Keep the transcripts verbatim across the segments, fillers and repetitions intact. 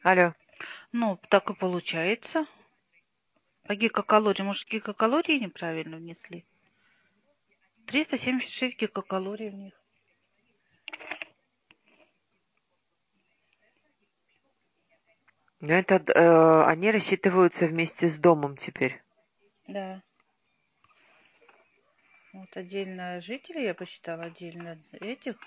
Алло. Ну, так и получается. А гигакалории, может, гигакалории неправильно внесли? триста семьдесят шесть гигакалорий в них. Это, э, они рассчитываются вместе с домом теперь. Да. Вот отдельно жители, я посчитала, отдельно этих.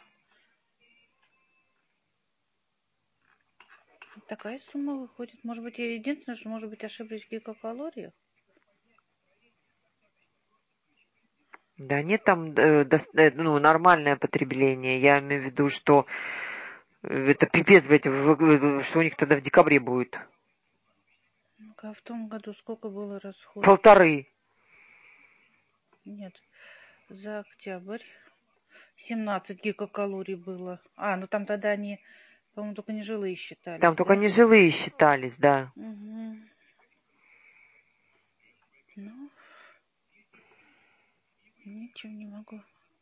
Такая сумма выходит. Может быть, я единственное, что, может быть, ошиблись в гигакалориях. Да нет, там э, дос- э, ну, нормальное потребление. Я имею в виду, что э, это пипец, блядь, в- в- что у них тогда в декабре будет. Ну-ка, а в том году сколько было расходов? Полторы. Нет, за октябрь семнадцать гигакалорий было. А, ну там тогда они, по-моему, только нежилые считались, Там только да? нежилые считались, да. Угу. Ну, ничего не могу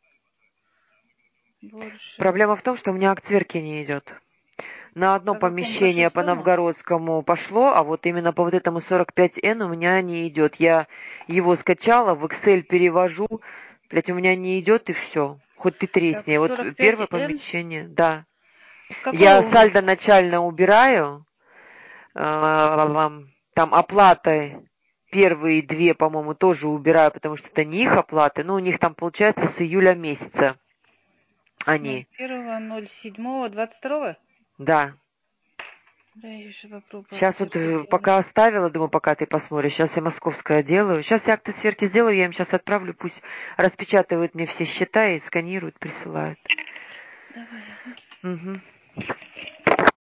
больше. Проблема в том, что у меня акцверки не идет. На одно По какому? По помещение по шестому? Новгородскому пошло, а вот именно по вот этому сорок пять эн у меня не идет. Я его скачала, в Excel перевожу, блядь, у меня не идет и все. Хоть ты Так, тресни. Вот сорок пять первое н. помещение, да. Какой Я у вас? сальдо начально убираю, а, там оплаты первые две, по-моему, тоже убираю, потому что это не их оплаты, но у них там получается с июля месяца ноль они, первого, ноль седьмого, двадцать второго? да. Да, я еще попробую по Сейчас вот актерке э, сделать. пока оставила, думаю, пока ты посмотришь. Сейчас я московское делаю. Сейчас я акты сверки сделаю, я им сейчас отправлю, пусть распечатывают мне все счета и сканируют, присылают. Давай. Угу.